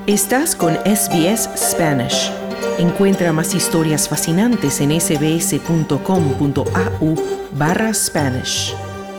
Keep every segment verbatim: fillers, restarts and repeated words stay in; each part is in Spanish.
Estás con S B S Spanish. Encuentra más historias fascinantes en sbs.com.au barra Spanish.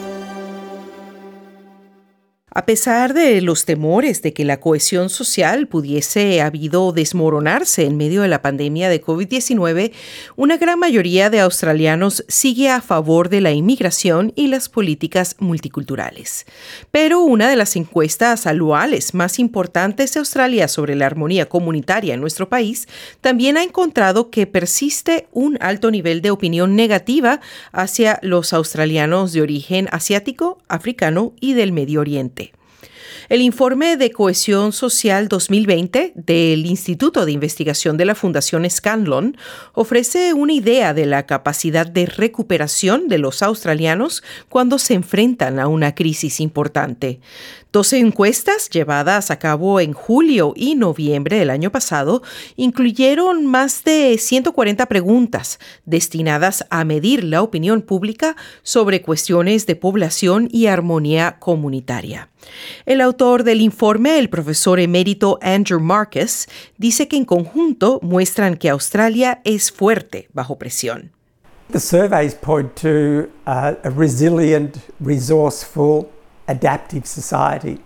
A pesar de los temores de que la cohesión social pudiese habido desmoronarse en medio de la pandemia de covid diecinueve, una gran mayoría de australianos sigue a favor de la inmigración y las políticas multiculturales. Pero una de las encuestas anuales más importantes de Australia sobre la armonía comunitaria en nuestro país también ha encontrado que persiste un alto nivel de opinión negativa hacia los australianos de origen asiático, africano y del Medio Oriente. El informe de Cohesión Social dos mil veinte del Instituto de Investigación de la Fundación Scanlon ofrece una idea de la capacidad de recuperación de los australianos cuando se enfrentan a una crisis importante. doce encuestas llevadas a cabo en julio y noviembre del año pasado incluyeron más de ciento cuarenta preguntas destinadas a medir la opinión pública sobre cuestiones de población y armonía comunitaria. El autor del informe, el profesor emérito Andrew Marcus, dice que en conjunto muestran que Australia es fuerte bajo presión. The surveys point to uh, a resilient, resourceful, adaptive society.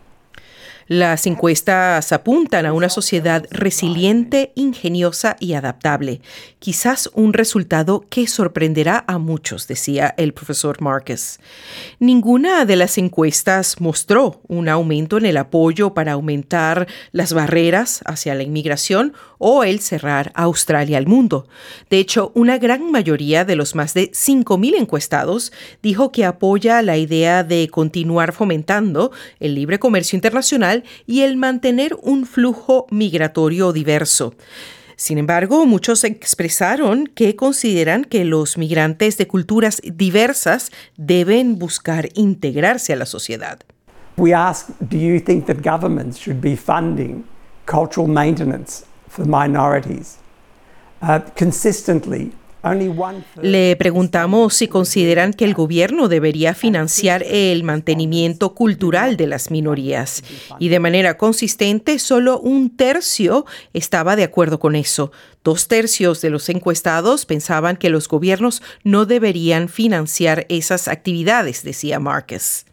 Las encuestas apuntan a una sociedad resiliente, ingeniosa y adaptable. Quizás un resultado que sorprenderá a muchos, decía el profesor Marcus. Ninguna de las encuestas mostró un aumento en el apoyo para aumentar las barreras hacia la inmigración o el cerrar a Australia al mundo. De hecho, una gran mayoría de los más de cinco mil encuestados dijo que apoya la idea de continuar fomentando el libre comercio internacional y el mantener un flujo migratorio diverso. Sin embargo, muchos expresaron que consideran que los migrantes de culturas diversas deben buscar integrarse a la sociedad. We ask, do you think that governments should be funding cultural maintenance for minorities? Uh, consistently, only one third... Le preguntamos si consideran que el gobierno debería financiar el mantenimiento cultural de las minorías. Y de manera consistente, solo un tercio estaba de acuerdo con eso. Dos tercios de los encuestados pensaban que los gobiernos no deberían financiar esas actividades, decía Marcus.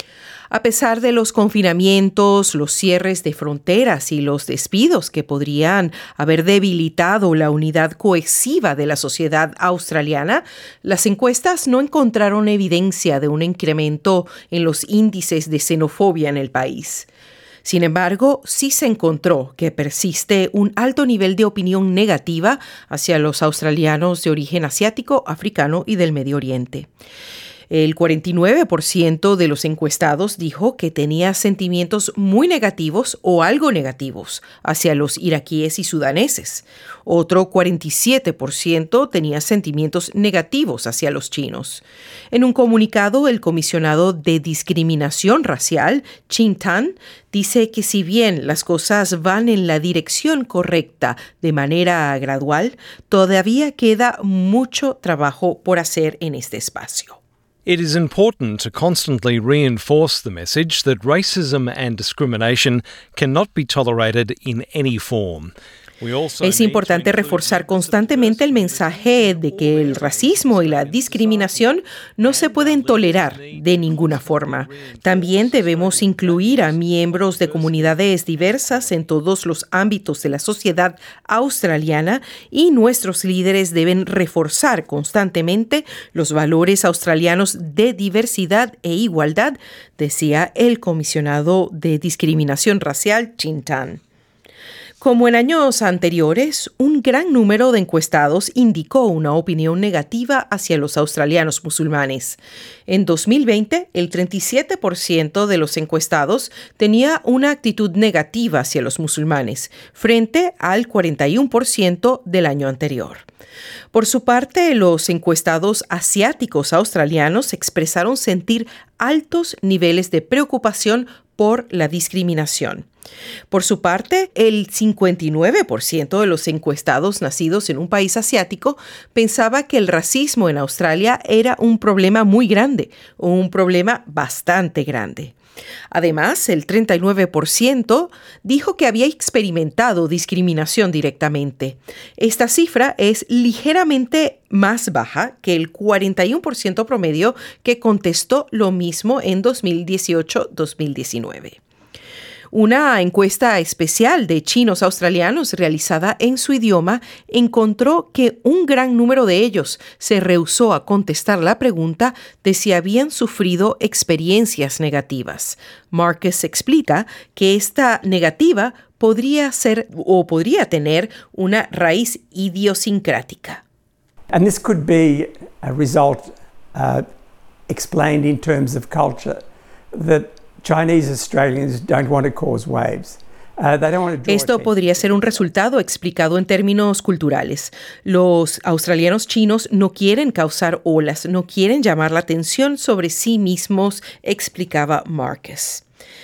A pesar de los confinamientos, los cierres de fronteras y los despidos que podrían haber debilitado la unidad cohesiva de la sociedad australiana, las encuestas no encontraron evidencia de un incremento en los índices de xenofobia en el país. Sin embargo, sí se encontró que persiste un alto nivel de opinión negativa hacia los australianos de origen asiático, africano y del Medio Oriente. El cuarenta y nueve por ciento de los encuestados dijo que tenía sentimientos muy negativos o algo negativos hacia los iraquíes y sudaneses. Otro cuarenta y siete por ciento tenía sentimientos negativos hacia los chinos. En un comunicado, el comisionado de discriminación racial, Chin Tan, dice que si bien las cosas van en la dirección correcta de manera gradual, todavía queda mucho trabajo por hacer en este espacio. It is important to constantly reinforce the message that racism and discrimination cannot be tolerated in any form. Es importante reforzar constantemente el mensaje de que el racismo y la discriminación no se pueden tolerar de ninguna forma. También debemos incluir a miembros de comunidades diversas en todos los ámbitos de la sociedad australiana y nuestros líderes deben reforzar constantemente los valores australianos de diversidad e igualdad, decía el comisionado de discriminación racial, Chin Tan. Como en años anteriores, un gran número de encuestados indicó una opinión negativa hacia los australianos musulmanes. En dos mil veinte, el treinta y siete por ciento de los encuestados tenía una actitud negativa hacia los musulmanes, frente al cuarenta y uno por ciento del año anterior. Por su parte, los encuestados asiáticos australianos expresaron sentir altos niveles de preocupación por la discriminación. Por su parte, el cincuenta y nueve por ciento de los encuestados nacidos en un país asiático pensaba que el racismo en Australia era un problema muy grande, o un problema bastante grande. Además, el treinta y nueve por ciento dijo que había experimentado discriminación directamente. Esta cifra es ligeramente más baja que el cuarenta y uno por ciento promedio que contestó lo mismo en dos mil dieciocho dos mil diecinueve. Una encuesta especial de chinos australianos realizada en su idioma encontró que un gran número de ellos se rehusó a contestar la pregunta de si habían sufrido experiencias negativas. Marcus explica que esta negativa podría ser o podría tener una raíz idiosincrática. And this could be a result uh, explained in terms of culture, that Chinese Australians don't want to cause waves. Uh, they don't want to draw Esto podría ser un resultado explicado en términos culturales. Los australianos chinos no quieren causar olas, no quieren llamar la atención sobre sí mismos, explicaba Marcus.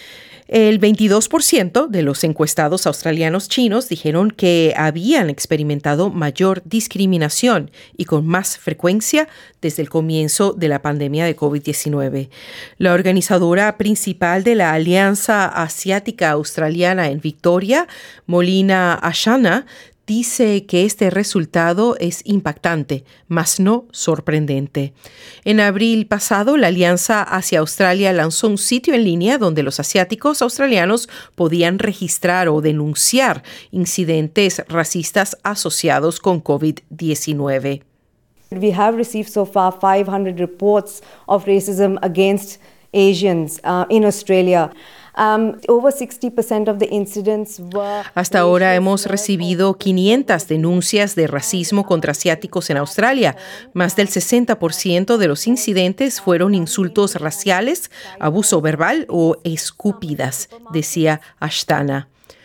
El veintidós por ciento de los encuestados australianos chinos dijeron que habían experimentado mayor discriminación y con más frecuencia desde el comienzo de la pandemia de covid diecinueve. La organizadora principal de la Alianza Asiática Australiana en Victoria, Molina Ashana, dice que este resultado es impactante, mas no sorprendente. En abril pasado, la Alianza hacia Australia lanzó un sitio en línea donde los asiáticos australianos podían registrar o denunciar incidentes racistas asociados con covid diecinueve. We have received so far five hundred reports of racism against Asians uh, in Australia. Um, over sixty percent of the incidents were Hasta ahora hemos recibido quinientas denuncias de racismo contra asiáticos en Australia. Más del sesenta por ciento de los incidentes fueron insultos raciales, abuso verbal o escúpidas, decía Ashtana.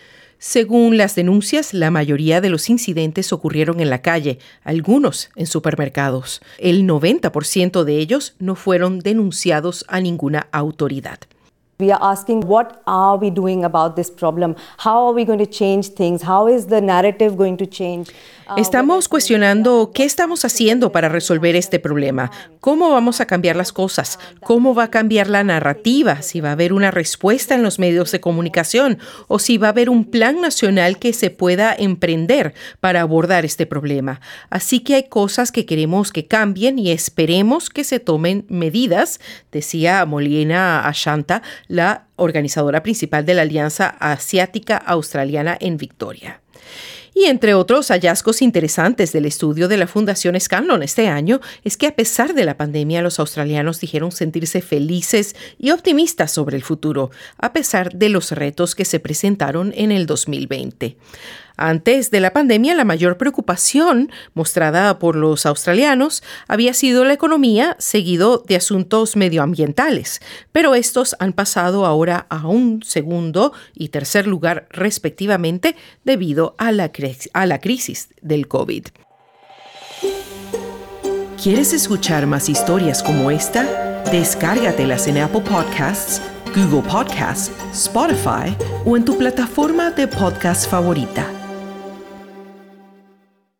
Según las denuncias, la mayoría de los incidentes ocurrieron en la calle, algunos en supermercados. El noventa por ciento de ellos no fueron denunciados a ninguna autoridad. We are asking, what are we doing about this problem? How are we going to change things? How is the narrative going to change? Estamos cuestionando qué estamos haciendo para resolver este problema. ¿Cómo vamos a cambiar las cosas? ¿Cómo va a cambiar la narrativa? ¿Si va a haber una respuesta en los medios de comunicación? ¿O si va a haber un plan nacional que se pueda emprender para abordar este problema? Así que hay cosas que queremos que cambien y esperemos que se tomen medidas, decía Molina Ashanta, la organizadora principal de la Alianza Asiática Australiana en Victoria. Y entre otros hallazgos interesantes del estudio de la Fundación Scanlon este año es que a pesar de la pandemia, los australianos dijeron sentirse felices y optimistas sobre el futuro, a pesar de los retos que se presentaron en el dos mil veinte. Antes de la pandemia, la mayor preocupación mostrada por los australianos había sido la economía, seguido de asuntos medioambientales, pero estos han pasado ahora a un segundo y tercer lugar respectivamente debido a la, cre- a la crisis del COVID. ¿Quieres escuchar más historias como esta? Descárgatelas en Apple Podcasts, Google Podcasts, Spotify o en tu plataforma de podcast favorita.